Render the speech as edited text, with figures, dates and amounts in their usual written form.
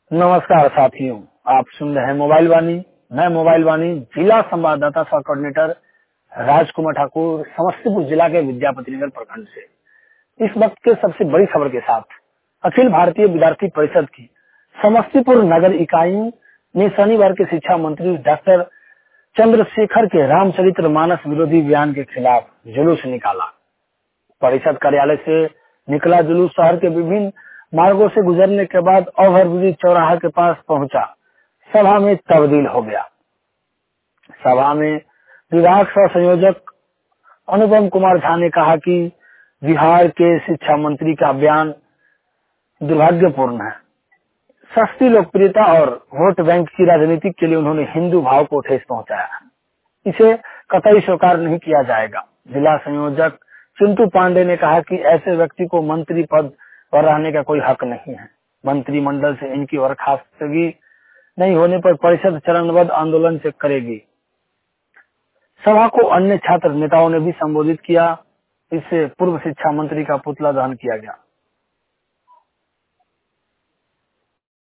नमस्कार साथियों, आप सुन रहे हैं मोबाइल वाणी। मैं मोबाइल वाणी जिला संवाददाता सह कोऑर्डिनेटर राजकुमार ठाकुर, समस्तीपुर जिला के विद्यापति नगर प्रखंड से इस वक्त के सबसे बड़ी खबर के साथ अखिल भारतीय विद्यार्थी परिषद की समस्तीपुर नगर इकाई ने शनिवार के शिक्षा मंत्री डॉक्टर चंद्रशेखर के रामचरित्र मानस विरोधी बयान के खिलाफ जुलूस निकाला। परिषद कार्यालय से निकला जुलूस शहर के विभिन्न मार्गों से गुजरने के बाद ओवरब्रिज चौराहा के पास पहुंचा। सभा में तब्दील हो गया। सभा में विभाग सह संयोजक अनुपम कुमार झा ने कहा कि बिहार के शिक्षा मंत्री का बयान दुर्भाग्यपूर्ण है। सस्ती लोकप्रियता और वोट बैंक की राजनीति के लिए उन्होंने हिंदू भाव को ठेस पहुंचाया है। इसे कतई स्वीकार नहीं किया जाएगा। जिला संयोजक चिंटू पांडे ने कहा कि ऐसे व्यक्ति को मंत्री पद पर रहने का कोई हक नहीं है। मंत्रिमंडल से इनकी बर्खास्तगी नहीं होने पर परिषद चरणबद्ध आंदोलन से करेगी। सभा को अन्य छात्र नेताओं ने भी संबोधित किया। इससे पूर्व शिक्षा मंत्री का पुतला दहन किया गया।